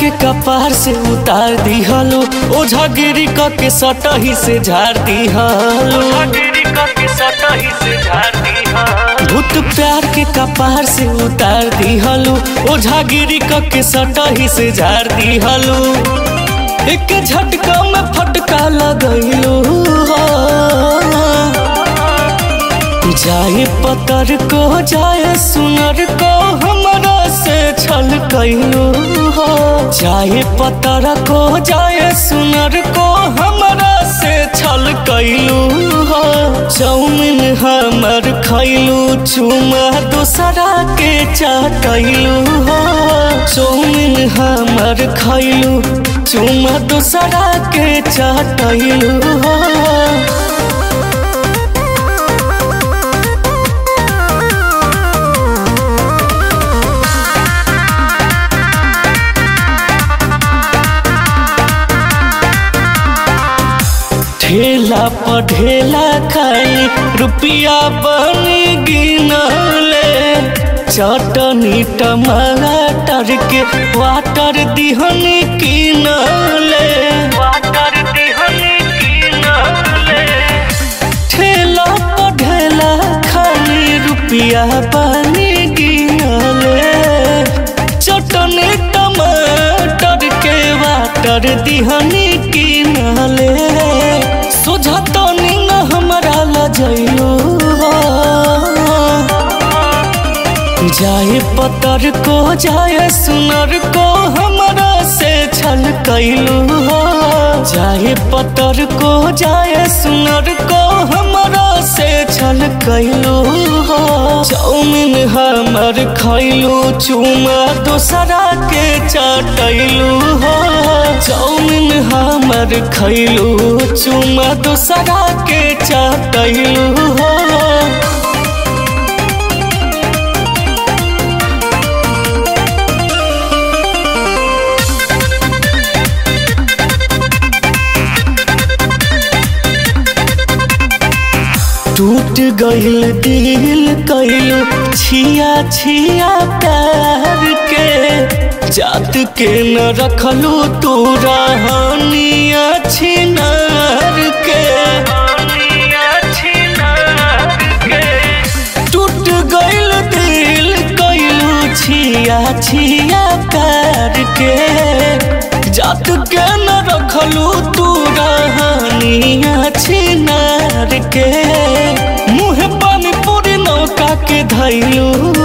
के कपार से उतार दिहलो, ओझागिरी के सटही से झाड़ दिहलो। भूत प्यार के कपार से उतार दिहलो, ओझागिरी के सटही से झाड़ दिहलो। एक झटका में फटका लगैलो, जाए पतर को जाए सुनर को हमरा से छल कैलो। जाए पतर को जाए सुनर को हमरा से छल कैलो। चाउमीन हमर खैलू, चुमा दोसरा के चाटैलू। चाउमीन हमर खैलू, चुमा दोसरा के चाटैलू। ढेला पर ढेला खाई रुपया बनी गिनले। चटनी टमाटर के वाटर दिहनी किनले। ठेला पर ढेला खाई रुपया बनी गिनले। चटनी टमाटर के वाटर दिहनी किनले। सोझतो निंग हमरा लजैलो, जाए पतर को जाए सुनर को हमरा से छल कैलो। जाए पतर को जाए सुनर को हमरा से छल कैलो। चाउमीन हमर खैलू, चुमा दोसरा के चाटैलू। चाउमीन हमर खैलू, चुमा दोसरा के चाटैलू। टूट गइल दिल कैलू, छिया छिया प्यार के। जात के न रखलू तू रहनिया छिनार के। टूट गइल दिल कैलू, छिया छिया प्यार के। जात के न रखलू तू रहनिया छिनार के। मुँह पानी पूरी नौका के धैलू।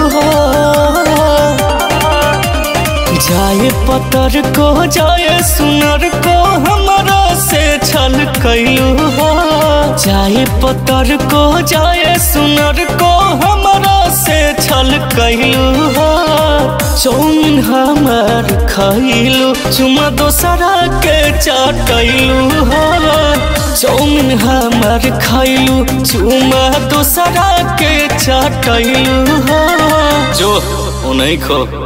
जाए पतर को जाए सुनर को हमरा से छल कैलू। जाए पतर को जाए सुनर को हमरा से छल कैलू। चाउमीन हमर खैलू, चुमा दोसरा के चाटैलू। चाउमीन हमर खैलू, चुमा दोसरा के चाटैलू। जो नहीं खो।